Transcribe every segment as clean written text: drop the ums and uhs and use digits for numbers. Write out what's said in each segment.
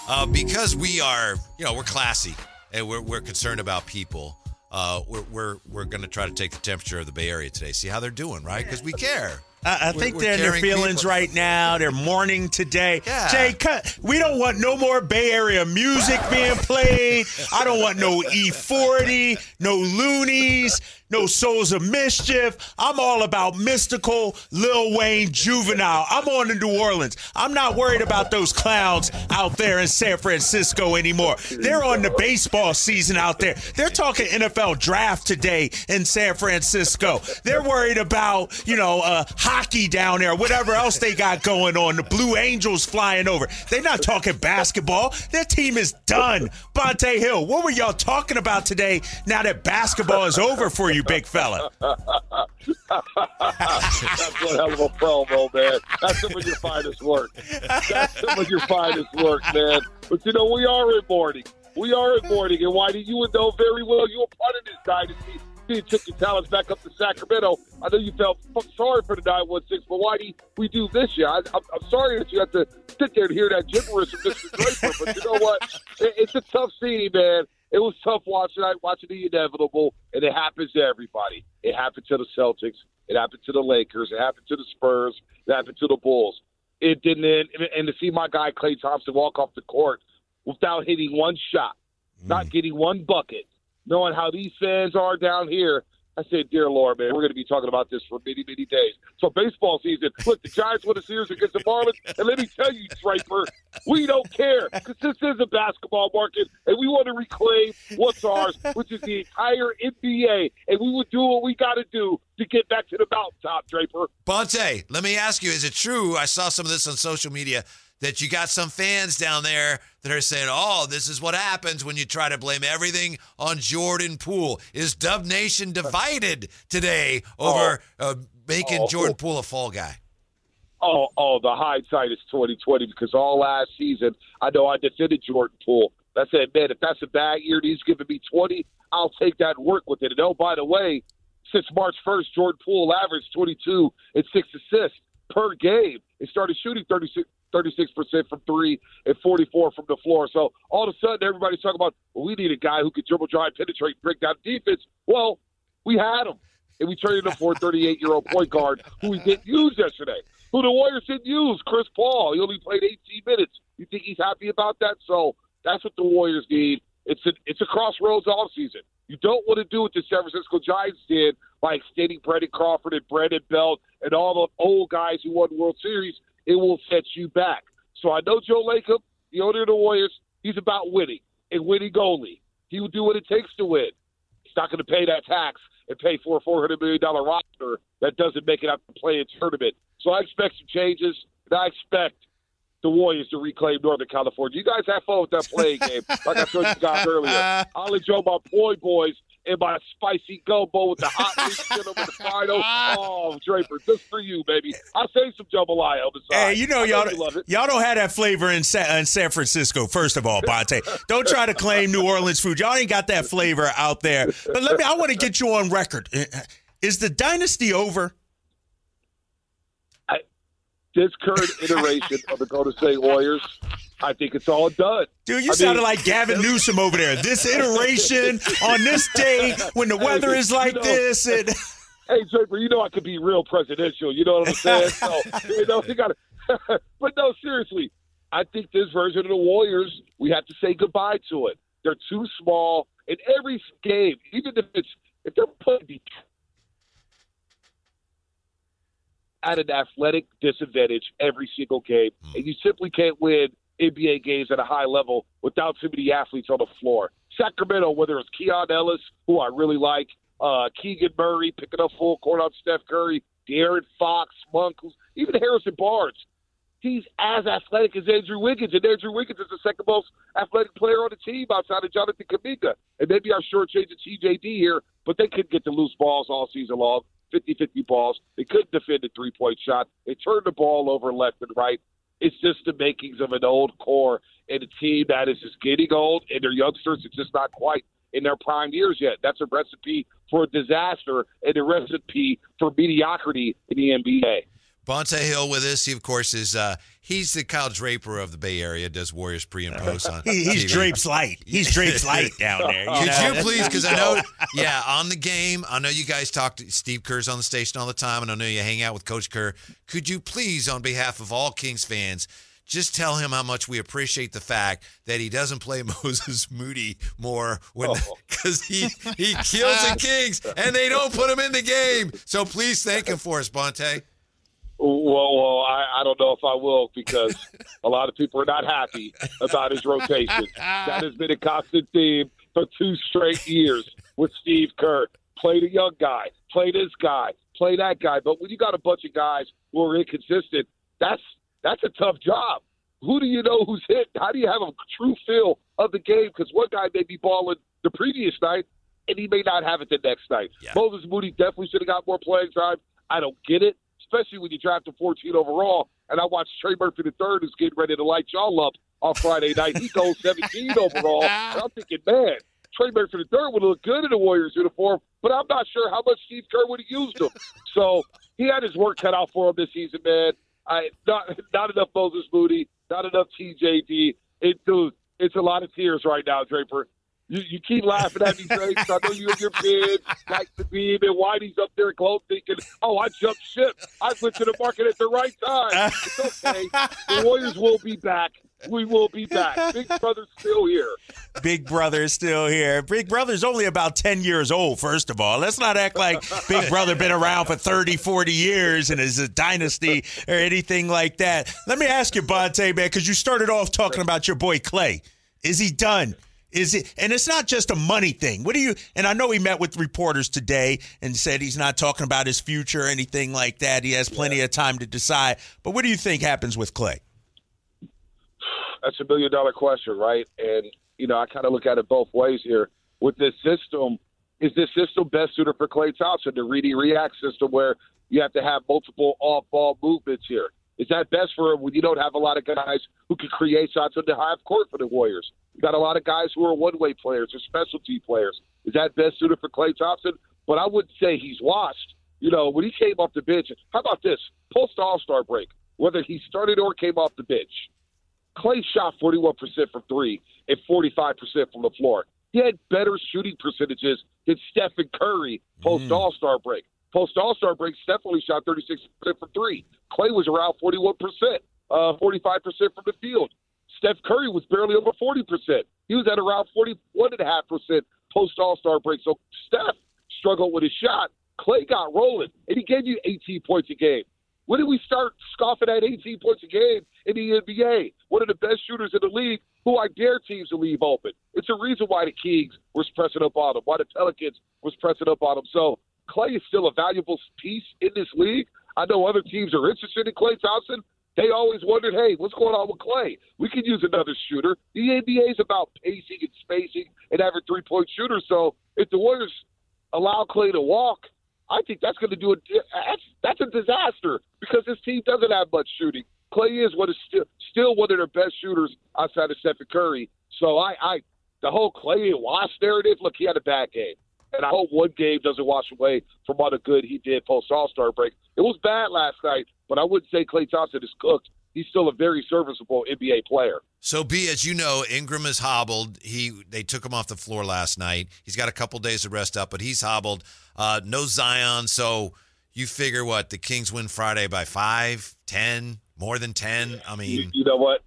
Because we are, we're classy and we're concerned about people. We're going to try to take the temperature of the Bay Area today, see how they're doing, right? Because we care. I think they're in their feelings people. right now. They're mourning today. Yeah. Jay, we don't want no more Bay Area music being played. I don't want no E40, no Loonies, no Souls of Mischief. I'm all about Mystical, Lil Wayne, Juvenile. I'm on to New Orleans. I'm not worried about those clowns out there in San Francisco anymore. They're on the baseball season out there. They're talking NFL draft today in San Francisco. They're worried about, hockey down there, whatever else they got going on. The Blue Angels flying over. They're not talking basketball. Their team is done. Bonte Hill, what were y'all talking about today now that basketball is over for you, big fella? That's one hell of a promo, man. That's some of your finest work. That's some of your finest work, man. But, we are in mourning. We are in mourning. And Whitey, you would know very well you were part of this dynasty. You took your talents back up to Sacramento. I know you felt sorry for the 916, but Whitey, we do miss you. I'm sorry that you have to sit there and hear that gibberish from Mr. Draper, but you know what? It's a tough scene, man. It was tough watching the inevitable, and it happens to everybody. It happened to the Celtics. It happened to the Lakers. It happened to the Spurs. It happened to the Bulls. It didn't end. And to see my guy Klay Thompson walk off the court without hitting one shot, not getting one bucket, knowing how these fans are down here, I said, dear Lord, man, we're going to be talking about this for many, many days. So baseball season, look, the Giants won a series against the Marlins, and let me tell you, Draper, we don't care because this is a basketball market, and we want to reclaim what's ours, which is the entire NBA, and we will do what we got to do to get back to the mountaintop, Draper. Bonte, let me ask you, is it true, I saw some of this on social media, that you got some fans down there that are saying, this is what happens when you try to blame everything on Jordan Poole. Is Dub Nation divided today over making Jordan Poole a fall guy? The hindsight is 2020 because all last season, I know I defended Jordan Poole. I said, man, if that's a bad year and he's giving me 20, I'll take that and work with it. And by the way, since March 1st, Jordan Poole averaged 22 and 6 assists per game. He started shooting 36% from three and 44 from the floor. So all of a sudden, everybody's talking about, we need a guy who could dribble, drive, penetrate, break down defense. Well, we had him. And we traded him for a 38-year-old point guard who we didn't use yesterday, who the Warriors didn't use, Chris Paul. He only played 18 minutes. You think he's happy about that? So that's what the Warriors need. It's a crossroads all season. You don't want to do what the San Francisco Giants did by extending Brandon Crawford and Brandon Belt and all the old guys who won World Series. It will set you back. So I know Joe Lacob, the owner of the Warriors, he's about winning and winning only. He will do what it takes to win. He's not going to pay that tax and pay for a $400 million roster that doesn't make it out to play a tournament. So I expect some changes, and I expect the Warriors to reclaim Northern California. You guys have fun with that playing game, like I told you guys earlier. I'll enjoy my Poi Boys and my spicy gumbo with the hot meat skin over the final. Oh, Draper, just for you, baby. I'll save some jambalaya on the side. Hey, y'all don't have that flavor in San Francisco, first of all, Bonte. Don't try to claim New Orleans food. Y'all ain't got that flavor out there. But I want to get you on record. Is the dynasty over? This current iteration of the Golden State Warriors, I think it's all done. Dude, you sounded like Gavin Newsom over there. This iteration on this day when the weather is like this. And hey, Draper, I could be real presidential. You know what I'm saying? So, you got to. But no, seriously, I think this version of the Warriors, we have to say goodbye to it. They're too small in every game, even if they're playing at an athletic disadvantage every single game, and you simply can't win NBA games at a high level without too many athletes on the floor. Sacramento, whether it's Keon Ellis, who I really like, Keegan Murray picking up full court on Steph Curry, De'Aaron Fox, Monk, even Harrison Barnes. He's as athletic as Andrew Wiggins, and Andrew Wiggins is the second most athletic player on the team outside of Jonathan Kuminga. And maybe I'm shortchanging TJD here, but they couldn't get the loose balls all season long. 50-50 balls. They couldn't defend a three-point shot. They turned the ball over left and right. It's just the makings of an old core and a team that is just getting old, and their youngsters are just not quite in their prime years yet. That's a recipe for disaster and a recipe for mediocrity in the NBA. Bonta Hill with us. He, of course, is he's the Kyle Draper of the Bay Area, does Warriors pre and post on He's TV. Drapes Light. He's Drapes Light down there. Could you please, because I know, on the game, I know you guys talk to Steve Kerr's on the station all the time, and I know you hang out with Coach Kerr. Could you please, on behalf of all Kings fans, just tell him how much we appreciate the fact that he doesn't play Moses Moody more because he kills the Kings and they don't put him in the game. So please thank him for us, Bonta. Well, I don't know if I will because a lot of people are not happy about his rotation. That has been a constant theme for 2 straight years with Steve Kerr. Play the young guy, play this guy, play that guy. But when you got a bunch of guys who are inconsistent, that's a tough job. Who do you know who's hit? How do you have a true feel of the game? Because one guy may be balling the previous night, and he may not have it the next night. Yeah. Moses Moody definitely should have got more playing time. I don't get it, especially when you draft him 14 overall. And I watched Trey Murphy III, who's getting ready to light y'all up on Friday night. He goes 17 overall. And I'm thinking, man, Trey Murphy III would look good in a Warriors uniform, but I'm not sure how much Steve Kerr would have used him. So he had his work cut out for him this season, man. Not enough Moses Moody, not enough TJD. It's a lot of tears right now, Draper. You keep laughing at me, Drake. I know you and your kids like the beam, and Whitey's up there close thinking, oh, I jumped ship. I went to the market at the right time. It's okay. The Warriors will be back. We will be back. Big Brother's still here. Big Brother is still here. Big Brother's only about 10 years old, first of all. Let's not act like Big Brother been around for 30, 40 years and is a dynasty or anything like that. Let me ask you, Bonta, man, because you started off talking about your boy Klay. Is he done? Is it? And it's not just a money thing. What do you? And I know he met with reporters today and said he's not talking about his future or anything like that. He has plenty of time to decide. But what do you think happens with Klay? That's $1 million question, right? And, I kind of look at it both ways here. With this system, is this system best suited for Klay Thompson, the ready react system where you have to have multiple off-ball movements here? Is that best for him when you don't have a lot of guys who can create shots on the half court for the Warriors? You got a lot of guys who are one-way players or specialty players. Is that best suited for Klay Thompson? But I wouldn't say he's washed. When he came off the bench, how about this? Post All-Star break, whether he started or came off the bench, Klay shot 41% from three and 45% from the floor. He had better shooting percentages than Stephen Curry post All-Star break. Post All-Star break, Steph only shot 36% from three. Klay was around 41%, 45% from the field. Steph Curry was barely over 40%. He was at around 41.5% post All-Star break. So Steph struggled with his shot. Klay got rolling, and he gave you 18 points a game. When did we start scoffing at 18 points a game in the NBA? One of the best shooters in the league who I dare teams to leave open. It's a reason why the Kings was pressing up on him, why the Pelicans was pressing up on him. So Klay is still a valuable piece in this league. I know other teams are interested in Klay Thompson. They always wondered, hey, what's going on with Klay? We could use another shooter. The NBA is about pacing and spacing and having three-point shooters. So if the Warriors allow Klay to walk, I think that's going to do it. That's a disaster because this team doesn't have much shooting. Klay is still one of their best shooters outside of Stephen Curry. So the whole Klay and Wash narrative, look, he had a bad game. And I hope one game doesn't wash away from all the good he did post All-Star break. It was bad last night, but I wouldn't say Klay Thompson is cooked. He's still a very serviceable NBA player. So, B, as you know, Ingram is hobbled. They took him off the floor last night. He's got a couple days to rest up, but he's hobbled. No Zion, so you figure what? The Kings win Friday by 5, 10, more than 10? I mean. You know what?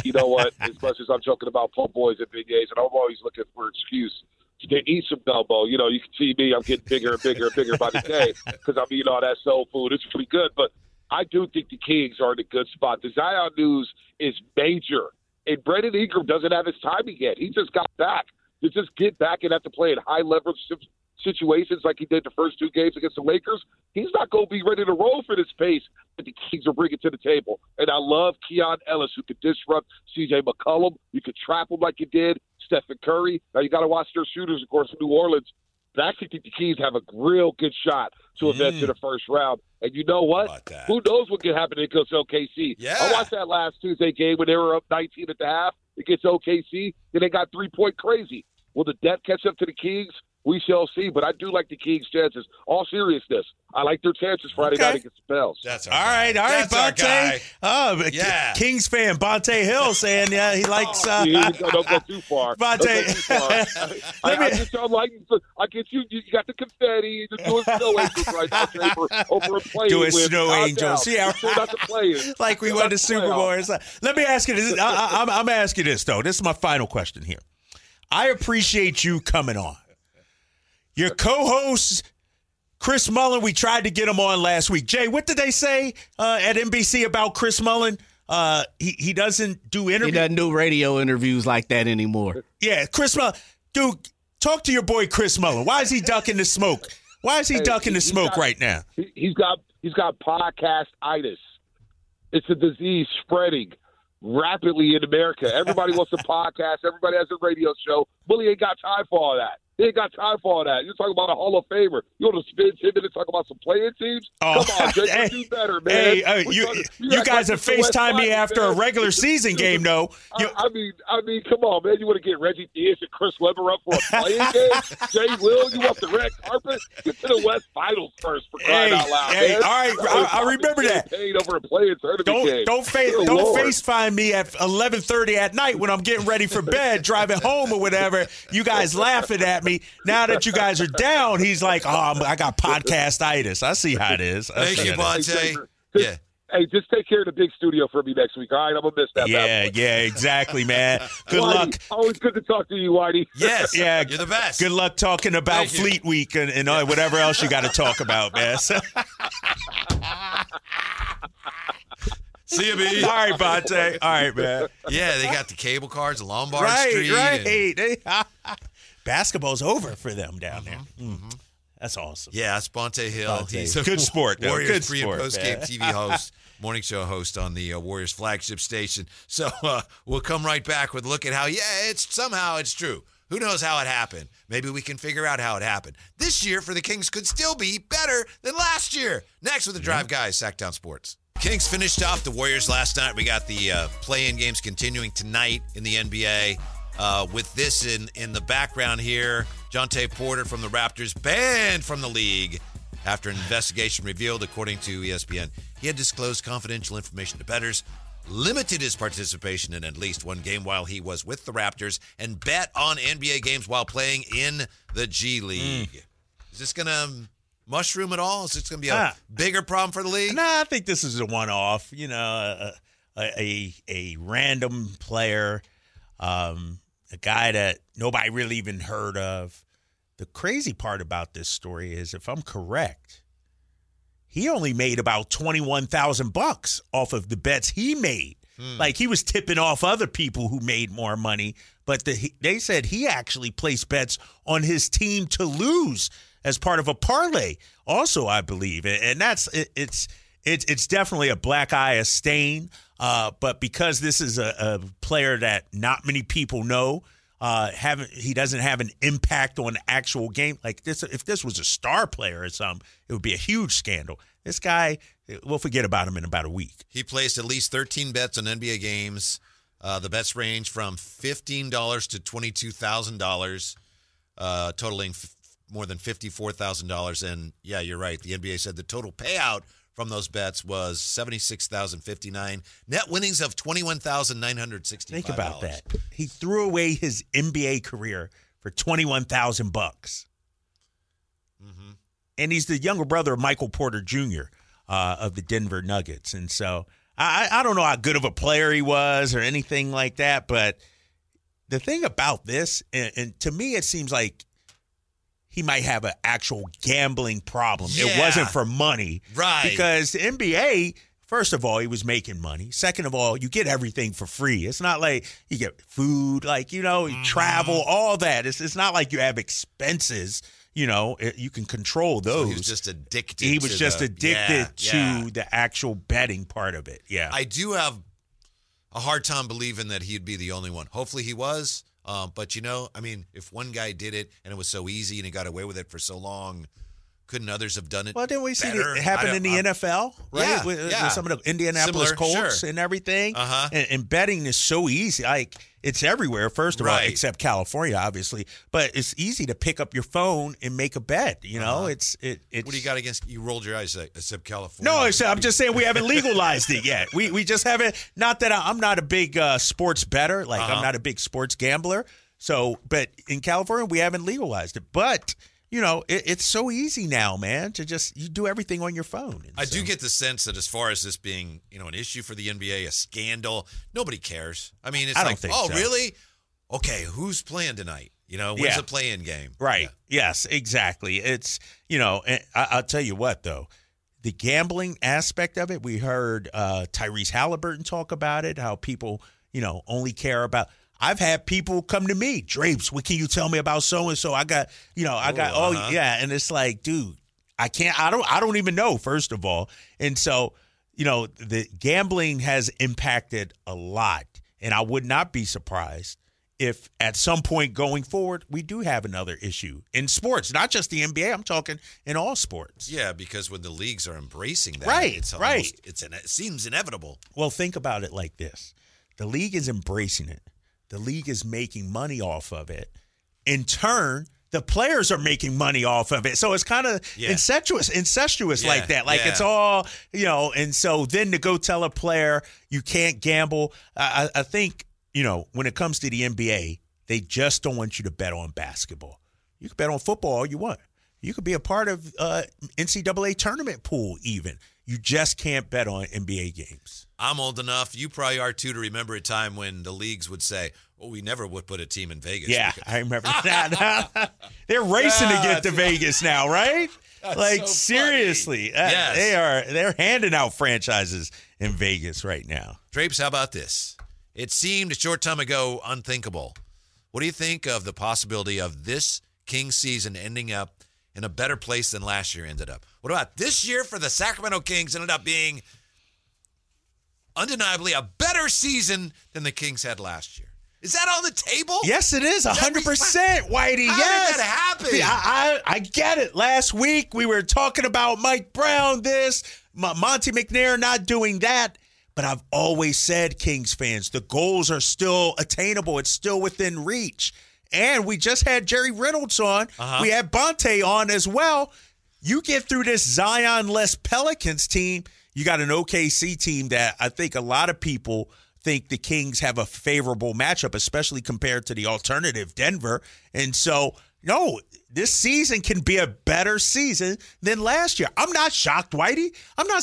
As much as I'm joking about pump boys at Big A's, and I'm always looking for an excuse to eat some gumbo. You can see me. I'm getting bigger and bigger and bigger by the day because I'm eating all that soul food. It's pretty good, but I do think the Kings are in a good spot. The Zion news is major. And Brandon Ingram doesn't have his timing yet. He just got back. To just get back and have to play in high-leverage situations like he did the first two games against the Lakers, he's not going to be ready to roll for this pace that the Kings are bringing to the table. And I love Keon Ellis, who could disrupt C.J. McCollum. You could trap him like you did Stephen Curry. Now, you got to watch their shooters, of course, in New Orleans. But I actually think the Kings have a real good shot to advance to the first round. And you know what? Who knows what can happen against OKC? Yeah. I watched that last Tuesday game when they were up 19 at the half against OKC. Then they got 3-point crazy. Will the depth catch up to the Kings? We shall see. But I do like the Kings' chances. All seriousness, I like their chances Friday night against the Pels. That's all right, Bonte. Oh, yeah. Kings fan Bonte Hill saying he likes. Don't go too far. Bonte. I get you lighting. I get you. You got the confetti. You're doing snow angels right now, Draper, over and playing doing with. snow angels. Yeah, still not the players. Like we won the Super Bowl. Let me ask you this. I'm asking this though. This is my final question here. I appreciate you coming on. Your co-host, Chris Mullin, we tried to get him on last week. Jay, what did they say at NBC about Chris Mullin? He doesn't do interviews. He doesn't do radio interviews like that anymore. Yeah, Chris Mullin. Dude, talk to your boy Chris Mullin. Why is he ducking the smoke? Why is he ducking the smoke right now? He's got podcast-itis. It's a disease spreading rapidly in America. Everybody wants a podcast. Everybody has a radio show. Bully ain't got time for all that. He ain't got time for all that. You're talking about a Hall of Famer. You want to spend 10 minutes talking about some playing teams? Oh, come on, Jake. hey, Do better, man. Hey, you guys have FaceTimed me after a regular season game, though. I mean, come on, man. You want to get Reggie Theus and Chris Webber up for a playing game? Jay Will, you want the red carpet? Get to the West Finals first for crying out loud, man. All right, I remember that. Paid over a playing tournament game. Don't FaceTime me at 11:30 at night when I'm getting ready for bed, driving home or whatever. You guys laughing at me. Now that you guys are down, he's like, I got podcast-itis. I see how it is. Thank you, Bonte. Yeah. Hey, just take care of the big studio for me next week, all right? I'm going to miss that. Yeah, exactly, man. Good Whitey, luck. Always good to talk to you, Whitey. Yes, yeah, you're the best. Good luck talking about Fleet Week and whatever else you got to talk about, man. See you, B. All right, Bonte. All right, man. Yeah, they got the cable cars, the Lombard Street. Right. Basketball's over for them down there. Mm-hmm. That's awesome. Yeah, it's Bonte Hill. He's a good sport, though. Warriors Good pre- sport, and post-game man. TV host, morning show host on the Warriors flagship station. So we'll come right back with a look at how, it's true. Who knows how it happened? Maybe we can figure out how it happened. This year for the Kings could still be better than last year. Next with the Drive Guys, Sacktown Sports. Kings finished off the Warriors last night. We got the play-in games continuing tonight in the NBA. With this in the background here, Jonte Porter from the Raptors banned from the league after an investigation revealed, according to ESPN, he had disclosed confidential information to bettors, limited his participation in at least one game while he was with the Raptors, and bet on NBA games while playing in the G League. Is this going to mushroom at all? Is this going to be a bigger problem for the league? No, I think this is a one-off. You know, a random player, a guy that nobody really even heard of. The crazy part about this story is, if I'm correct, he only made about $21,000 off of the bets he made. Like, he was tipping off other people who made more money, but they said he actually placed bets on his team to lose as part of a parlay also, I believe. And it's definitely a black eye, a stain. But because this is a player that not many people know, he doesn't have an impact on the actual game. Like this, if this was a star player or something, it would be a huge scandal. This guy, we'll forget about him in about a week. He placed at least 13 bets on NBA games. The bets range from $15 to $22,000, totaling more than $54,000. And yeah, you're right. The NBA said the total payout from those bets was $76,059. Net winnings of $21,965. Think about that. He threw away his NBA career for $21,000. Mm-hmm. And he's the younger brother of Michael Porter Jr. Of the Denver Nuggets. And so I don't know how good of a player he was or anything like that, but the thing about this, and to me it seems like he might have an actual gambling problem. Yeah. It wasn't for money. Right. Because the NBA, first of all, he was making money. Second of all, you get everything for free. It's not like you get food, travel, all that. It's not like you have expenses. You can control those. So he was just addicted. He was just addicted to the actual betting part of it. Yeah. I do have a hard time believing that he'd be the only one. Hopefully he was. But if one guy did it and it was so easy and he got away with it for so long, couldn't others have done it? Well, didn't we see better? it happen in the NFL, right? Yeah, with yeah. some of the Indianapolis Similar, Colts sure. and everything. Uh-huh. And betting is so easy. Like, it's everywhere, first of all, Right. except California, obviously. But it's easy to pick up your phone and make a bet. You know, it's What do you got against? You rolled your eyes except California. No, I'm just saying we haven't legalized it yet. We just haven't. Not that I'm not a big sports bettor. Like, I'm not a big sports gambler. So, but in California, we haven't legalized it. But, you know, it's so easy now, man, to just you do everything on your phone. And I do get the sense that as far as this being, an issue for the NBA, a scandal, nobody cares. I mean, it's I don't like, think oh, so. really? Okay, who's playing tonight? When's Yeah. the play-in game? Right. Yeah. Yes, exactly. It's, and I'll tell you what, though. The gambling aspect of it, we heard Tyrese Halliburton talk about it, how people, only care about. I've had people come to me, Drapes, what can you tell me about so-and-so? I got, yeah. And it's like, dude, I don't even know, first of all. And so, the gambling has impacted a lot. And I would not be surprised if at some point going forward, we do have another issue in sports, not just the NBA. I'm talking in all sports. Yeah, because when the leagues are embracing that, Right, it's right. it seems inevitable. Well, think about it like this. The league is embracing it. The league is making money off of it. In turn, the players are making money off of it. So it's kind of incestuous like that. Like it's all, and so then to go tell a player you can't gamble, I think, when it comes to the NBA, they just don't want you to bet on basketball. You can bet on football all you want. You could be a part of NCAA tournament pool even. You just can't bet on NBA games. I'm old enough, you probably are too, to remember a time when the leagues would say, well, we never would put a team in Vegas. Yeah, I remember that. They're racing to get to Vegas now, right? Like, so seriously. Yes. They're handing out franchises in Vegas right now. Drapes, how about this? It seemed a short time ago unthinkable. What do you think of the possibility of this Kings season ending up in a better place than last year ended up? What about this year for the Sacramento Kings ended up being undeniably a better season than the Kings had last year? Is that on the table? Yes, it is 100%, Whitey. How yes. did that happen? See, I get it. Last week we were talking about Mike Brown, this, Monty McNair not doing that. But I've always said, Kings fans, the goals are still attainable. It's still within reach. And we just had Jerry Reynolds on. We had Bonte on as well. You get through this Zion-less Pelicans team, you got an OKC team that I think a lot of people think the Kings have a favorable matchup, especially compared to the alternative Denver. And so, no, this season can be a better season than last year. I'm not shocked, Whitey.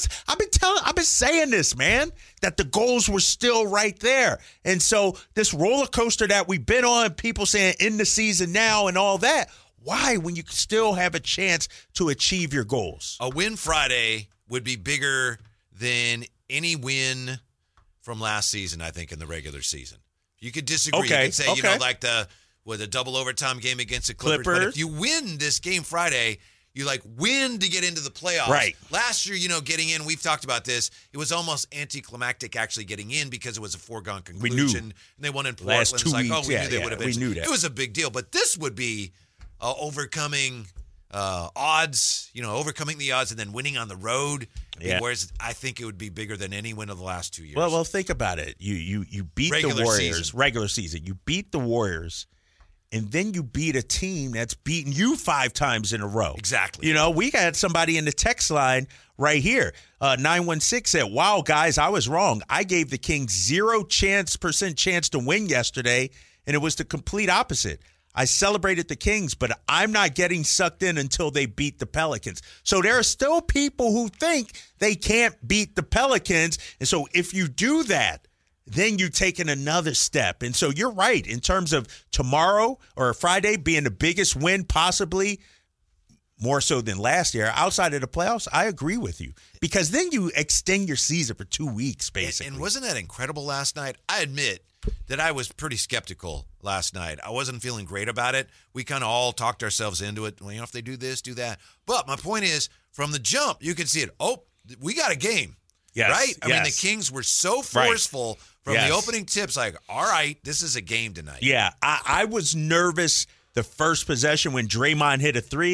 I've been saying this, man, that the goals were still right there. And so this roller coaster that we've been on, people saying in the season now and all that, why when you still have a chance to achieve your goals? A win Friday would be bigger than any win from last season, I think, in the regular season. You could disagree. Okay, You could say, okay. like the double overtime game against the Clippers. But if you win this game Friday, you win to get into the playoffs. Right. Last year, getting in, we've talked about this. It was almost anticlimactic actually getting in because it was a foregone conclusion. And they won in Portland. Last 2 it's weeks, we knew they would have. we knew that. It was a big deal. But this would be overcoming odds, overcoming the odds and then winning on the road. Whereas I think it would be bigger than any win of the last 2 years. Well, think about it. You beat the Warriors, regular season. You beat the Warriors, and then you beat a team that's beaten you 5 times in a row. Exactly. We got somebody in the text line right here. 916 said, wow, guys, I was wrong. I gave the Kings 0% chance to win yesterday, and it was the complete opposite. I celebrated the Kings, but I'm not getting sucked in until they beat the Pelicans. So there are still people who think they can't beat the Pelicans. And so if you do that, then you're taking another step. And so you're right in terms of tomorrow or Friday being the biggest win possibly, more so than last year, outside of the playoffs. I agree with you because then you extend your season for 2 weeks, basically. And wasn't that incredible last night? I admit that I was pretty skeptical last night. I wasn't feeling great about it. We kind of all talked ourselves into it. Well, if they do this, do that. But my point is, from the jump, you could see it. Oh, we got a game. Yes, right? I mean, the yes. Kings were so forceful from Yes. the opening tips, all right, this is a game tonight. Yeah, I was nervous the first possession when Draymond hit a 3.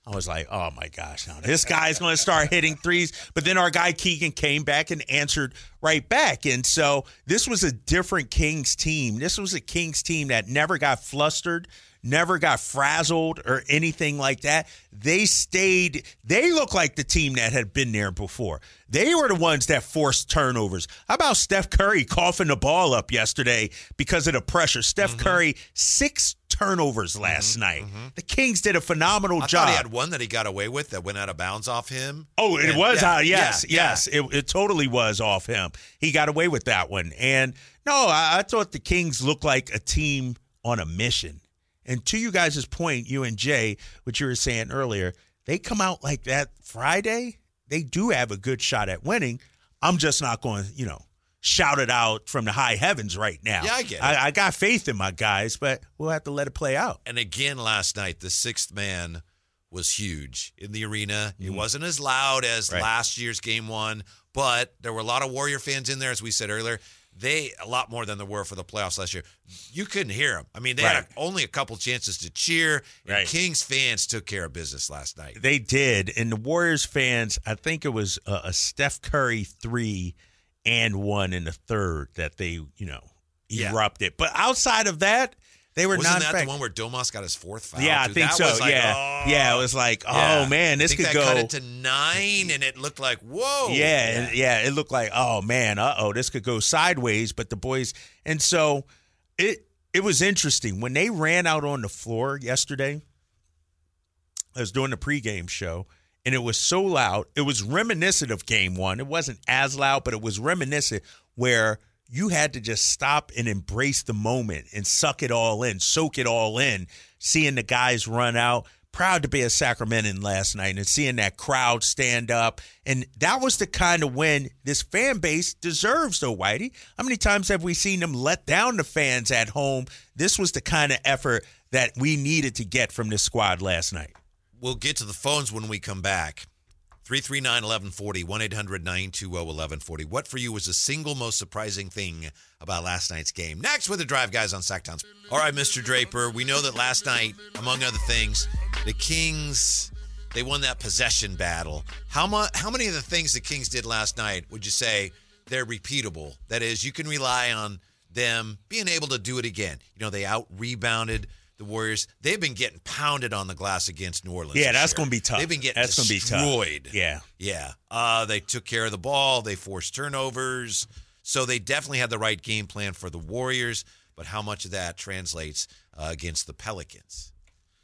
I was like, oh, my gosh, now this guy's going to start hitting threes. But then our guy Keegan came back and answered right back. And so this was a different Kings team. This was a Kings team that never got flustered, never got frazzled or anything like that. They stayed – they looked like the team that had been there before. They were the ones that forced turnovers. How about Steph Curry coughing the ball up yesterday because of the pressure? Steph Curry, 6 turnovers last night. The Kings did a phenomenal job. I thought he had one that he got away with that went out of bounds off him. Oh, it was? Yes. It totally was off him. He got away with that one. And, no, I thought the Kings looked like a team on a mission. And to you guys' point, you and Jay, what you were saying earlier, they come out like that Friday, they do have a good shot at winning. I'm just not going to, shout it out from the high heavens right now. Yeah, I get it. I got faith in my guys, but we'll have to let it play out. And again, last night, the sixth man was huge in the arena. It wasn't as loud as last year's game one, but there were a lot of Warrior fans in there, as we said earlier. A lot more than there were for the playoffs last year. You couldn't hear them. I mean, they had only a couple chances to cheer, and Kings fans took care of business last night. They did. And the Warriors fans, I think it was a Steph Curry 3 and 1 in the third that they, erupted. But outside of that, they were Wasn't that the one where Domas got his 4th foul? Yeah, I think so. Yeah, it was like, man, this could go. Cut it to 9, and it looked like, whoa. Yeah, it looked like, oh man, this could go sideways. But the boys, and so it was interesting when they ran out on the floor yesterday. I was doing the pregame show, and it was so loud. It was reminiscent of Game 1. It wasn't as loud, but it was reminiscent where you had to just stop and embrace the moment and suck it all in, soak it all in, seeing the guys run out. Proud to be a Sacramentan last night and seeing that crowd stand up. And that was the kind of win this fan base deserves, though, Whitey. How many times have we seen them let down the fans at home? This was the kind of effort that we needed to get from this squad last night. We'll get to the phones when we come back. 339-1140, 1-800-920-1140. What for you was the single most surprising thing about last night's game? Next with the Drive Guys on Sacktown. All right, Mr. Draper, we know that last night, among other things, the Kings, they won that possession battle. How many of the things the Kings did last night would you say they're repeatable? That is, you can rely on them being able to do it again. They out-rebounded the Warriors. They've been getting pounded on the glass against New Orleans. Yeah, that's going to be tough. They've been getting destroyed. Yeah. They took care of the ball. They forced turnovers. So they definitely had the right game plan for the Warriors. But how much of that translates against the Pelicans?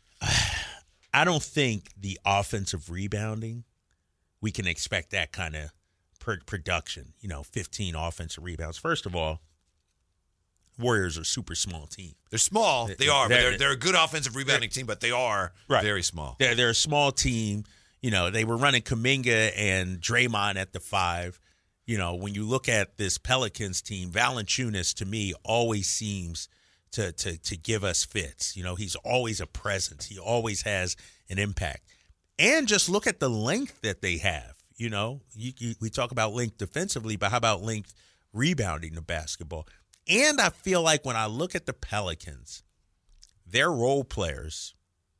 I don't think the offensive rebounding, we can expect that kind of production. 15 offensive rebounds. First of all, Warriors are a super small team. They're small. They are. But they're a good offensive rebounding team, but they are very small. They're a small team. They were running Kuminga and Draymond at the 5. When you look at this Pelicans team, Valanciunas, to me, always seems to give us fits. He's always a presence. He always has an impact. And just look at the length that they have. We talk about length defensively, but how about length rebounding the basketball? And I feel like when I look at the Pelicans, their role players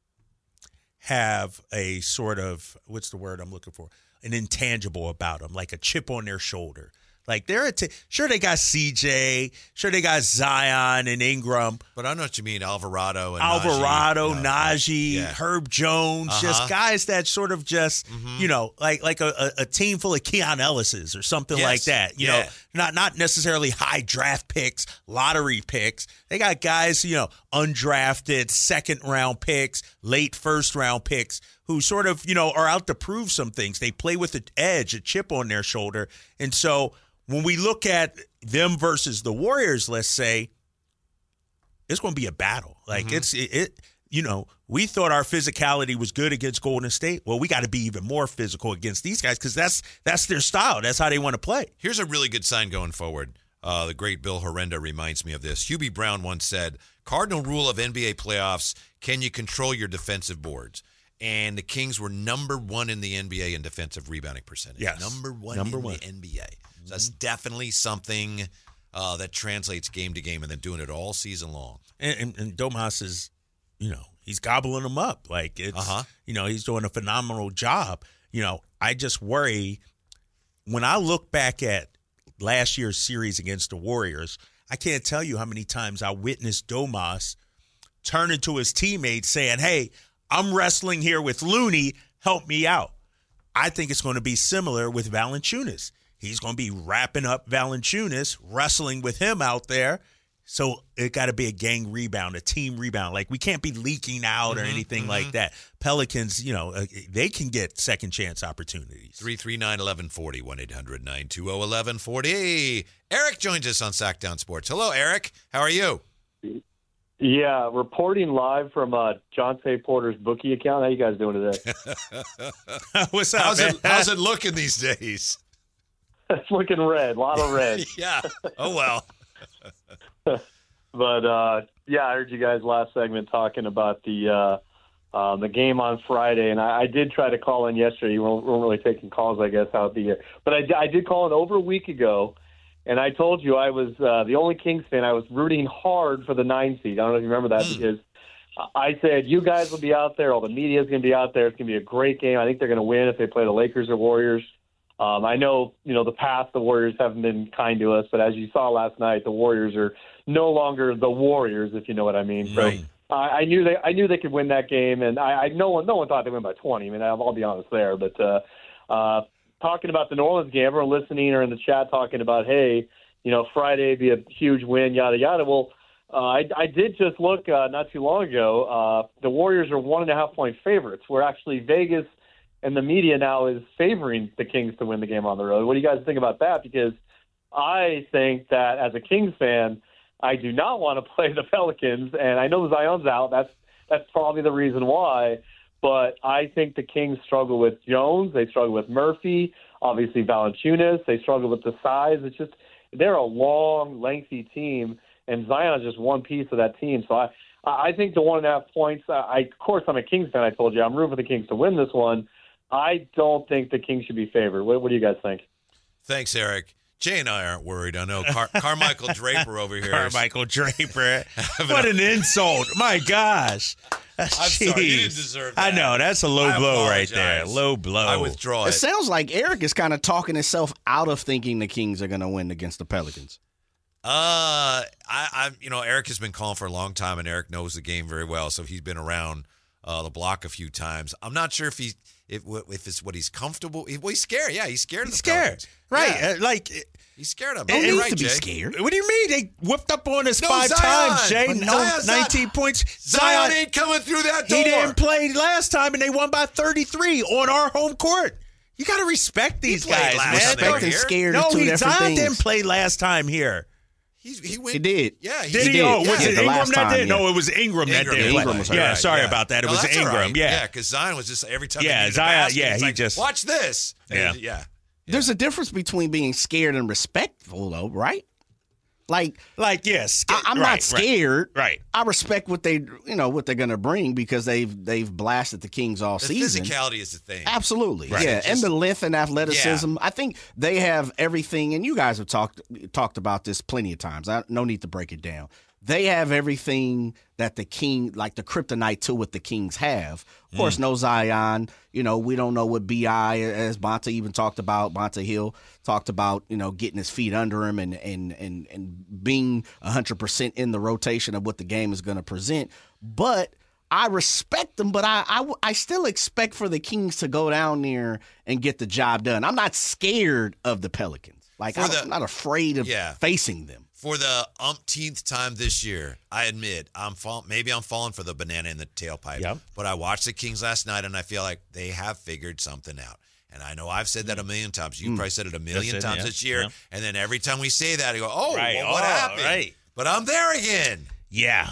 have a sort of, what's the word I'm looking for? An intangible about them, like a chip on their shoulder. Like sure they got CJ, sure they got Zion and Ingram, but I know what you mean. Alvarado, Najee, Herb Jones, just guys that sort of just like a team full of Keon Ellis's or something like that. Not necessarily high draft picks, lottery picks. They got guys undrafted, second round picks, late first round picks who sort of are out to prove some things. They play with an edge, a chip on their shoulder, and so when we look at them versus the Warriors, let's say, it's going to be a battle. Like we thought our physicality was good against Golden State. Well, we got to be even more physical against these guys because that's their style. That's how they want to play. Here's a really good sign going forward. The great Bill Horrenda reminds me of this. Hubie Brown once said, "Cardinal rule of NBA playoffs: can you control your defensive boards?" And the Kings were number 1 in the NBA in defensive rebounding percentage. Yes. Number one in the NBA. So that's definitely something that translates game to game and then doing it all season long. And Domas is, He's gobbling them up. Like, it's, he's doing a phenomenal job. I just worry when I look back at last year's series against the Warriors, I can't tell you how many times I witnessed Domas turn into his teammates saying, hey, I'm wrestling here with Looney. Help me out. I think it's going to be similar with Valanciunas. He's going to be wrapping up Valanciunas, wrestling with him out there. So it got to be a gang rebound, a team rebound. Like, we can't be leaking out or anything like that. Pelicans, they can get second chance opportunities. 339-1140, 1-800-920-1140. Eric joins us on Sackdown Sports. Hello, Eric. How are you? Yeah, reporting live from Jonte Porter's bookie account. How you guys doing today? What's up, man? How's it looking these days? It's looking red, a lot of red. Yeah. Oh, well. But, I heard you guys last segment talking about the game on Friday, and I did try to call in yesterday. You weren't really taking calls, I guess, out the year. But I did call in over a week ago, and I told you I was the only Kings fan. I was rooting hard for the 9 seed. I don't know if you remember that because I said, you guys will be out there. All the media is going to be out there. It's going to be a great game. I think they're going to win if they play the Lakers or Warriors. I know, the past, the Warriors haven't been kind to us, but as you saw last night, the Warriors are no longer the Warriors, if you know what I mean. Right. So I knew they could win that game, and no one thought they'd win by 20. I mean, I'll be honest there. But talking about the New Orleans game, everyone listening or in the chat talking about, hey, Friday would be a huge win, yada yada. Well, I did just look not too long ago. The Warriors are 1.5-point favorites. We're actually Vegas. And the media now is favoring the Kings to win the game on the road. What do you guys think about that? Because I think that as a Kings fan, I do not want to play the Pelicans. And I know Zion's out. That's probably the reason why. But I think the Kings struggle with Jones. They struggle with Murphy. Obviously, Valanciunas. They struggle with the size. It's just they're a long, lengthy team. And Zion is just one piece of that team. So I think the 1.5 points, of course, I'm a Kings fan. I told you I'm rooting for the Kings to win this one. I don't think the Kings should be favored. What do you guys think? Thanks, Eric. Jay and I aren't worried. I know Carmichael Draper over here. Carmichael Draper. What an insult. My gosh. I'm sorry. You didn't deserve that. I know. That's a low blow right there. Low blow. I withdraw it. It sounds like Eric is kind of talking himself out of thinking the Kings are going to win against the Pelicans. Eric has been calling for a long time, and Eric knows the game very well, so he's been around the block a few times. I'm not sure if it's what he's comfortable. He's scared. Yeah, he's scared of the Pelicans. Right. Yeah. He's scared of them. No need right, to be Jay. scared. What do you mean? They whipped up on us No, 5 Zion. times, Jay. But No, Zion's 19 points. Zion ain't coming through that door. He didn't play last time, and they won by 33 on our home court. You got to respect these guys, man. Respect and scared are No, two different Zion things. didn't play last time here. He went. He did. Yeah, Did he? did. Oh, was Yeah, it the Ingram last that time, did? yeah. No, it was Ingram that did. Ingram was Yeah, right. sorry about that. It No, was that's all Ingram. right. Yeah, because Zion was just every time. Yeah, he Zion. Basket, Yeah, he's he like, just watch this. Yeah. Yeah. There's a difference between being scared and respectful, though, right? Like yes. I'm not scared. Right. I respect what they're going to bring because they've blasted the Kings all The season. physicality is the thing. Absolutely, Right. yeah, and the length and athleticism. Yeah. I think they have everything, and you guys have talked about this plenty of times. No need to break it down. They have everything that the King, like the kryptonite to what the Kings have. Of course, no Zion. We don't know what B.I., as Bonta even talked about, Bonta Hill talked about, getting his feet under him and being 100% in the rotation of what the game is going to present. But I respect them, but I still expect for the Kings to go down there and get the job done. I'm not scared of the Pelicans. Like, I'm not afraid of facing them. For the umpteenth time this year, I admit maybe I'm falling for the banana in the tailpipe. Yep. But I watched the Kings last night, and I feel like they have figured something out. And I know I've said that a million times. You probably said it a million times this year. Yeah. And then every time we say that, I go, what happened? Right. But I'm there again. Yeah.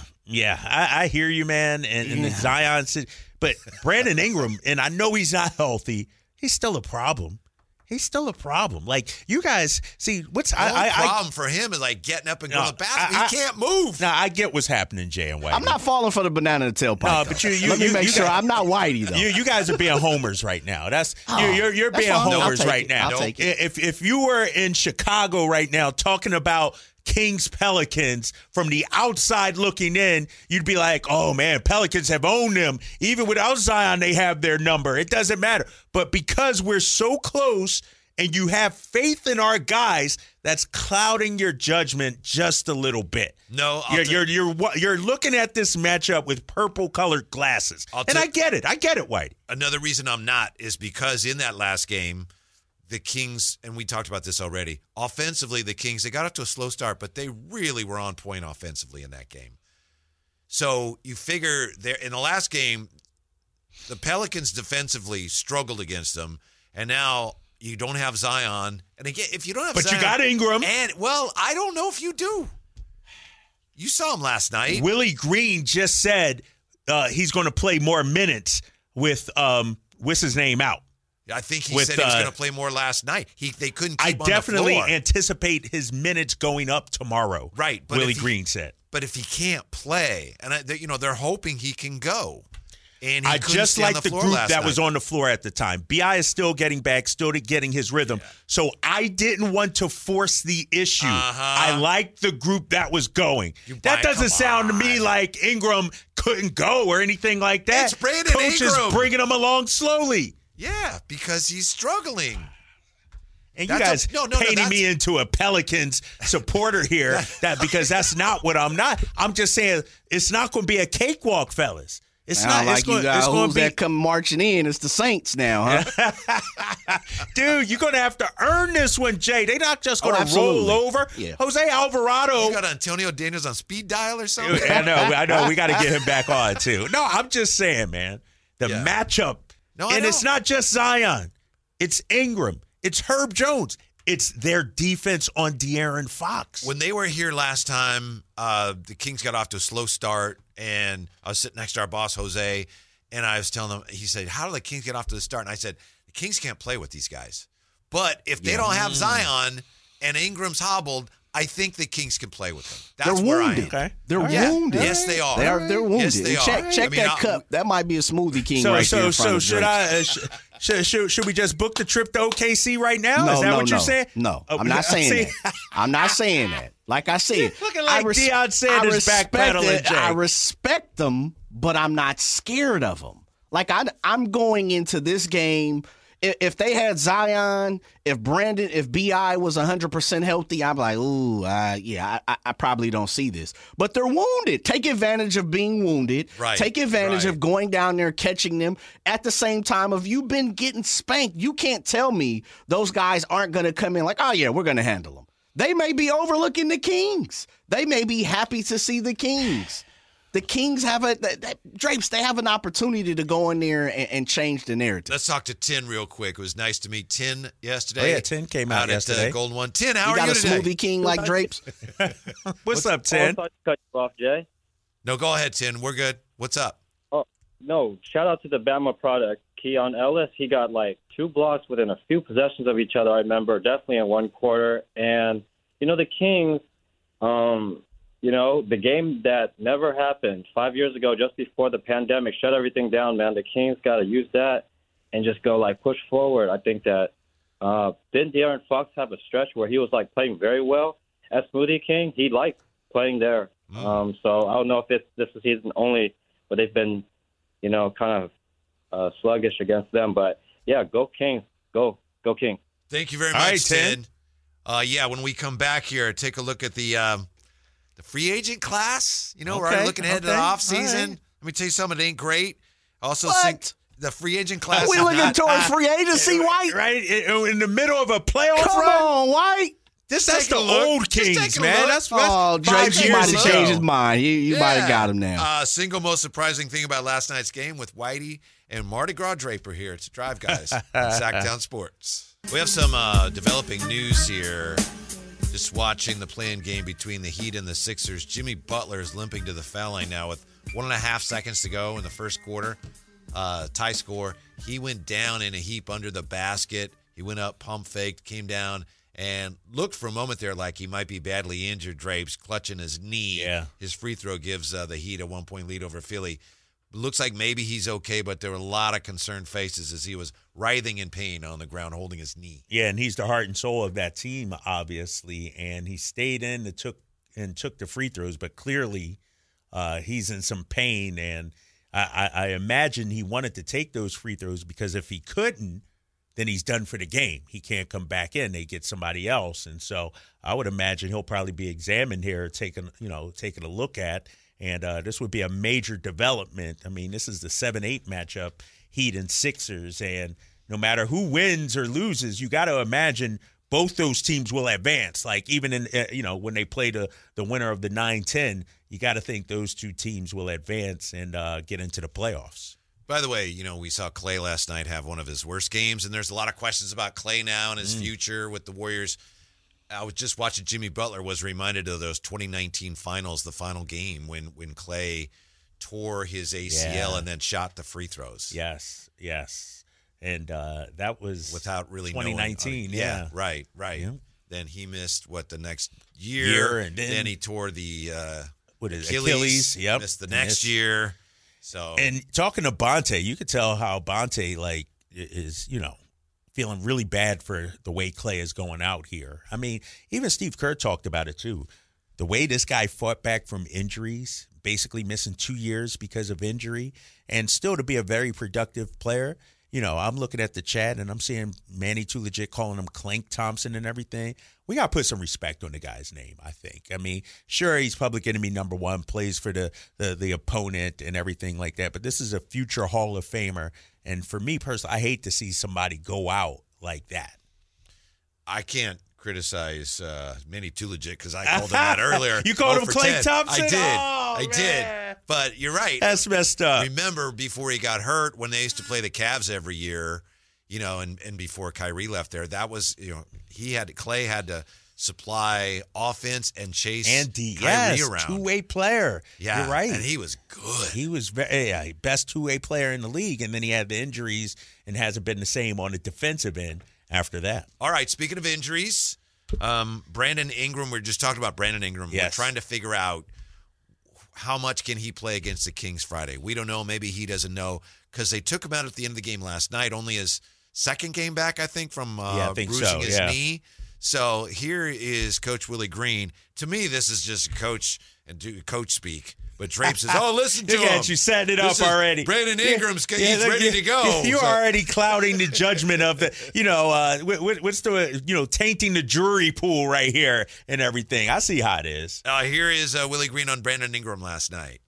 I hear you, man. And the Zion said, but Brandon Ingram, and I know he's not healthy, he's still a problem. He's still a problem. Like, you guys, see, The problem for him is like getting up and going to the bathroom. He can't move. Now, I get what's happening, Jay and Whitey. I'm not falling for the banana in the tailpipe. No, but let me make sure I'm not Whitey, though. You guys are being homers right now. You're being fine. homers right it. now. I'll take it. If you were in Chicago right now talking about Kings Pelicans from the outside looking in, you'd be like, oh, man, Pelicans have owned them. Even without Zion, they have their number. It doesn't matter. But because we're so close and you have faith in our guys, that's clouding your judgment just a little bit. No, you're looking at this matchup with purple-colored glasses. And I get it. I get it, White. Another reason I'm not is because in that last game, the Kings, and we talked about this already, offensively, the Kings, they got off to a slow start, but they really were on point offensively in that game. So you figure there in the last game, the Pelicans defensively struggled against them, and now you don't have Zion. And again, if you don't have Zion. But you got Ingram. And, well, I don't know if you do. You saw him last night. Willie Green just said he's going to play more minutes with what's his name out. I think he said he was going to play more last night. They couldn't keep him on the floor. I definitely anticipate his minutes going up tomorrow. Right. But Willie Green said. But if he can't play, and they're hoping he can go. And I just like the group that was on the floor at the time. B.I. is still getting back, still getting his rhythm. Yeah. So I didn't want to force the issue. I liked the group that was going. That doesn't sound to me like Ingram couldn't go or anything like that. It's Brandon Coach Ingram. is bringing him along slowly. Yeah, because he's struggling. And you guys painting me into a Pelicans supporter here because that's not what I'm not. I'm just saying it's not going to be a cakewalk, fellas. It's not like it's going to be that come marching in. It's the Saints now, huh? Dude, you're going to have to earn this one, Jay. They're not just going to roll over. Yeah. Jose Alvarado. You got Antonio Daniels on speed dial or something? I know. We got to get him back on, too. No, I'm just saying, man. The matchup. No, and it's not just Zion. It's Ingram. It's Herb Jones. It's their defense on De'Aaron Fox. When they were here last time, the Kings got off to a slow start, and I was sitting next to our boss, Jose, and I was telling him, he said, how do the Kings get off to the start? And I said, the Kings can't play with these guys. But if they don't have Zion and Ingram's hobbled, I think the Kings can play with them. That's they're where wounded. I am. They're wounded. Yes, they are. They're wounded. Yes, they are. Check that cup. That might be a Smoothie King there. So should we just book the trip to OKC right now? Is that what you're saying? No, I'm not saying that. I'm not saying that. Like I said, looking like Deion Sanders backpedaling. I respect them, but I'm not scared of them. Like I'm going into this game. If they had Zion, if B.I. was 100% healthy, I'm like, ooh, I probably don't see this. But they're wounded. Take advantage of being wounded. Right. Take advantage of going down there, catching them. At the same time, if you've been getting spanked, you can't tell me those guys aren't going to come in like, oh, yeah, we're going to handle them. They may be overlooking the Kings. They may be happy to see the Kings. The Kings have Drapes, they have an opportunity to go in there and change the narrative. Let's talk to Tin real quick. It was nice to meet Tin yesterday. Oh, yeah, Tin came out yesterday. At Golden One. Tin, how are you you today? You got a Smoothie King like Drapes? What's up, Tin? I cut you off, Jay. No, go ahead, Tin. We're good. What's up? Oh, no. Shout out to the Bama product. Keon Ellis, he got like 2 blocks within a few possessions of each other, I remember, definitely in one quarter. And, the Kings, the game that never happened 5 years ago, just before the pandemic, shut everything down, man. The Kings got to use that and just go, push forward. I think that didn't De'Aaron Fox have a stretch where he was, playing very well as Smoothie King? He liked playing there. So I don't know if this is season only, but they've been, kind of sluggish against them. But, yeah, go Kings. Go King. Thank you very much, right, Tin. When we come back here, take a look at the free agent class. We're already looking ahead to the offseason. Right. Let me tell you something, it ain't great. Also, the free agent class. We looking towards free agency, White? Right? In the middle of a playoff run? Come on, White. That's the old Kings, man. That's Drake might have changed his mind. You might have got him now. Single most surprising thing about last night's game with Whitey and Mardi Gras Draper here. It's Drive Guys on Sacktown Sports. We have some developing news here. Just watching the play-in game between the Heat and the Sixers. Jimmy Butler is limping to the foul line now with 1.5 seconds to go in the first quarter. Tie score. He went down in a heap under the basket. He went up, pump faked, came down, and looked for a moment there like he might be badly injured. Drapes clutching his knee. Yeah. His free throw gives the Heat a 1-point lead over Philly. Looks like maybe he's okay, but there were a lot of concerned faces as he was writhing in pain on the ground, holding his knee. Yeah, and he's the heart and soul of that team, obviously. And he stayed in. It took and took the free throws, but clearly he's in some pain, and I imagine he wanted to take those free throws because if he couldn't, then he's done for the game. He can't come back in. They get somebody else. And so I would imagine he'll probably be examined here, taken a look at. And this would be a major development. I mean, this is the 7-8 matchup, Heat and Sixers. And no matter who wins or loses, you got to imagine both those teams will advance. Like even in, when they play the winner of the 9-10, you got to think those two teams will advance and get into the playoffs. By the way, we saw Klay last night have one of his worst games, and there's a lot of questions about Klay now and his future with the Warriors. I was just watching Jimmy Butler was reminded of those 2019 finals, the final game when Klay tore his ACL and then shot the free throws. Yes. And that was without really 2019. Knowing. Right. Yeah. Then he missed the next year and then he tore the Achilles. Yep. Missed the next year. So, and talking to Bonte, you could tell how Bonte is feeling really bad for the way Klay is going out here. I mean, even Steve Kerr talked about it too. The way this guy fought back from injuries, basically missing 2 years because of injury, and still to be a very productive player. I'm looking at the chat and I'm seeing Manny Too Legit calling him Clank Thompson and everything. We got to put some respect on the guy's name, I think. I mean, sure, he's public enemy number one, plays for the opponent and everything like that, but this is a future Hall of Famer. And for me personally, I hate to see somebody go out like that. I can't criticize Manny Too Legit because I called him that earlier. You called him Clank Thompson? I did. But you're right. That's messed up. Remember before he got hurt when they used to play the Cavs every year, and before Kyrie left there, that was, Klay had to supply offense and chase Kyrie around. Two-way player. Yeah, you're right. And he was good. He was best two-way player in the league, and then he had the injuries and hasn't been the same on the defensive end after that. All right, speaking of injuries, Brandon Ingram, we're just talking about Brandon Ingram. Yes. We're trying to figure out how much can he play against the Kings Friday. We don't know. Maybe he doesn't know because they took him out at the end of the game last night, only his second game back, I think, from bruising his knee. So here is Coach Willie Green. To me, this is just coach speak. But Drape says, listen to him. Look at you setting it up already. Brandon Ingram's he's ready to go. You're already clouding the judgment of the, what's the, tainting the jury pool right here and everything. I see how it is. Here is Willie Green on Brandon Ingram last night.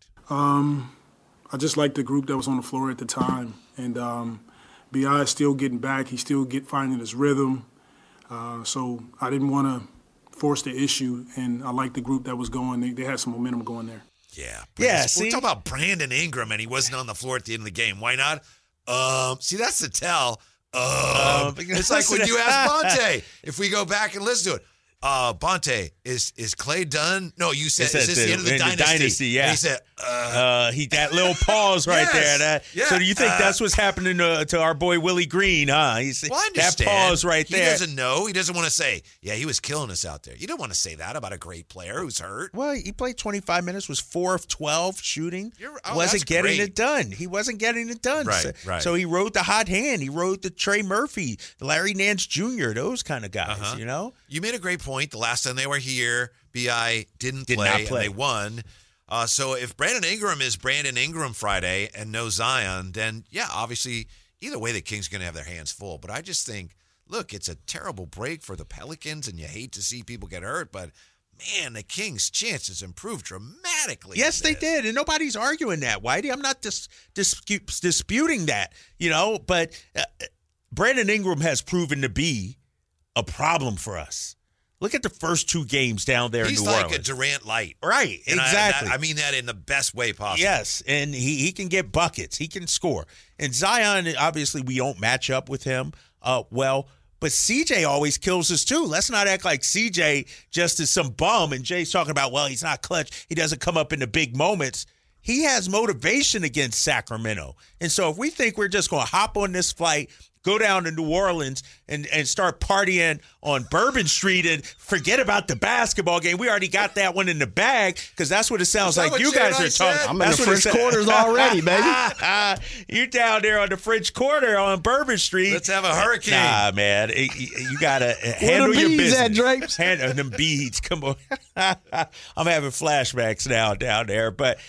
I just liked the group that was on the floor at the time. And B.I. is still getting back. He's still finding his rhythm. So I didn't want to force the issue, and I liked the group that was going. They had some momentum going there. Yeah. See? We're talking about Brandon Ingram, and he wasn't on the floor at the end of the game. Why not? See, that's the tell. It's like when you ask Bonte, if we go back and listen to it. Bonte, is Klay done? No, you said, is this the end of the dynasty? Yeah. And he said, that little pause right there. So do you think that's what's happening to our boy Willie Green, huh? Well, I understand. That pause right there. He doesn't know. He doesn't want to say, he was killing us out there. You don't want to say that about a great player who's hurt. Well, he played 25 minutes, was 4 of 12 shooting. Wasn't getting great. it done. He wasn't getting it done. Right. So he rode the hot hand. He rode the Trey Murphy, the Larry Nance Jr., those kind of guys, You made a great point. The last time they were here, B.I. did not play, and they won. So if Brandon Ingram is Brandon Ingram Friday and no Zion, then, obviously, either way, the Kings are going to have their hands full. But I just think, look, it's a terrible break for the Pelicans, and you hate to see people get hurt, but, man, the Kings' chances improved dramatically. Yes, they did, and nobody's arguing that, Whitey. I'm not disputing that, but Brandon Ingram has proven to be a problem for us. Look at the first 2 games down there in New Orleans. He's like a Durant light. Right, And exactly. I mean that in the best way possible. Yes, and he can get buckets. He can score. And Zion, obviously, we don't match up with him well, but CJ always kills us too. Let's not act like CJ just is some bum, and Jay's talking about, he's not clutch. He doesn't come up in the big moments. He has motivation against Sacramento. And so if we think we're just going to hop on this flight go down to New Orleans and start partying on Bourbon Street and forget about the basketball game. We already got that one in the bag because that's what it sounds like you guys are talking. I'm in the French Quarters already, baby. You down there on the French Quarter on Bourbon Street. Let's have a hurricane. Nah, man. You got to handle your bees business. at, Drapes? Handle them beads. Come on. I'm having flashbacks now down there. But,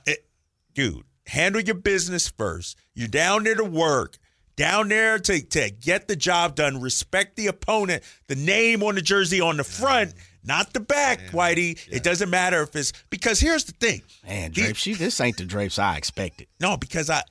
dude, handle your business first. You're down there to work. Down there to get the job done. Respect the opponent. The name on the jersey on the front, not the back, Whitey. Yeah. It doesn't matter if it's – because here's the thing. Man, Drapes, this ain't the Drapes I expected. No, because I'm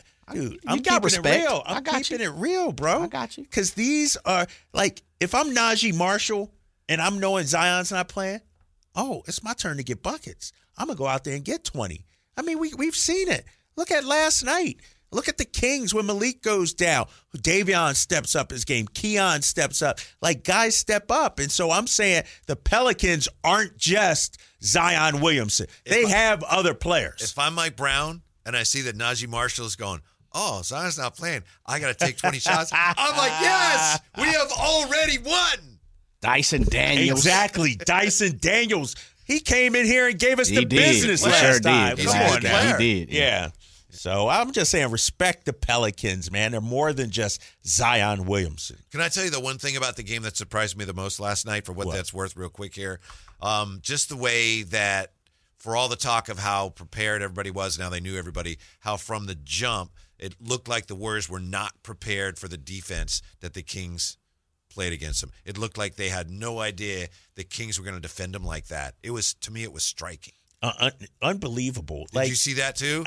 got keeping it real. I'm keeping it real, bro. I got you. Because these are – like, if I'm Najee Marshall and I'm knowing Zion's not playing, it's my turn to get buckets. I'm going to go out there and get 20. I mean, we've seen it. Look at last night. Look at the Kings when Malik goes down. Davion steps up his game. Keon steps up. Like, guys step up. And so I'm saying the Pelicans aren't just Zion Williamson. They have other players. If I'm Mike Brown and I see that Najee Marshall is going, Zion's not playing, I got to take 20 shots. I'm like, yes, we have already won. Dyson Daniels. Exactly. Dyson Daniels. He came in here and gave us the business last last time. He's Come a on good now. player. He did. Yeah. So I'm just saying, respect the Pelicans, man. They're more than just Zion Williamson. Can I tell you the one thing about the game that surprised me the most last night, for what that's worth real quick here? Just the way that, for all the talk of how prepared everybody was, now they knew everybody, how from the jump, it looked like the Warriors were not prepared for the defense that the Kings played against them. It looked like they had no idea the Kings were going to defend them like that. It was, to me, it was striking. Unbelievable. Did you see that too?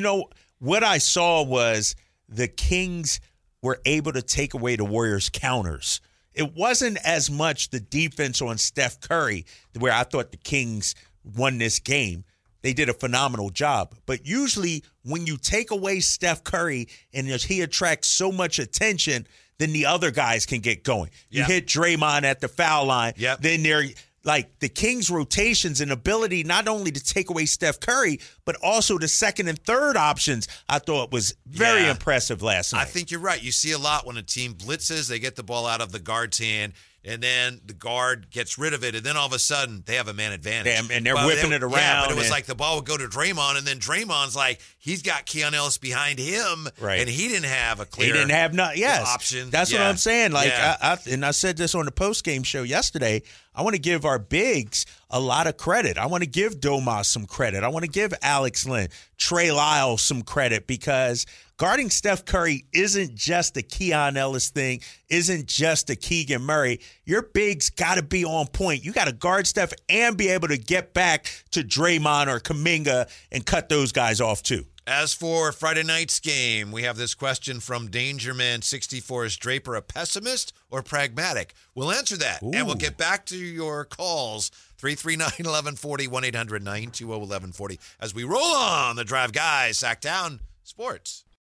What I saw was the Kings were able to take away the Warriors' counters. It wasn't as much the defense on Steph Curry, where I thought the Kings won this game. They did a phenomenal job. But usually when you take away Steph Curry and he attracts so much attention, then the other guys can get going. You hit Draymond at the foul line. Yep. Then they're like the Kings' rotations and ability not only to take away Steph Curry, but also the second and third options, I thought was very impressive last night. I think you're right. You see a lot when a team blitzes, they get the ball out of the guard's hand, and then the guard gets rid of it, and then all of a sudden they have a man advantage. And they're whipping it around. Yeah, but it was like the ball would go to Draymond, and then Draymond's like, he's got Keon Ellis behind him, and he didn't have a clear option. That's what I'm saying. Like, I said this on the post-game show yesterday, I want to give our bigs a lot of credit. I want to give Domas some credit. I want to give Alex Len, Trey Lyles some credit, because guarding Steph Curry isn't just a Keon Ellis thing, isn't just a Keegan Murray. Your bigs got to be on point. You got to guard Steph and be able to get back to Draymond or Kuminga and cut those guys off too. As for Friday night's game, we have this question from Dangerman64. Is Draper a pessimist or pragmatic? We'll answer that, and we'll get back to your calls. 339-1140, 1-800-920-1140. As we roll on the Drive Guys, Sacktown Sports.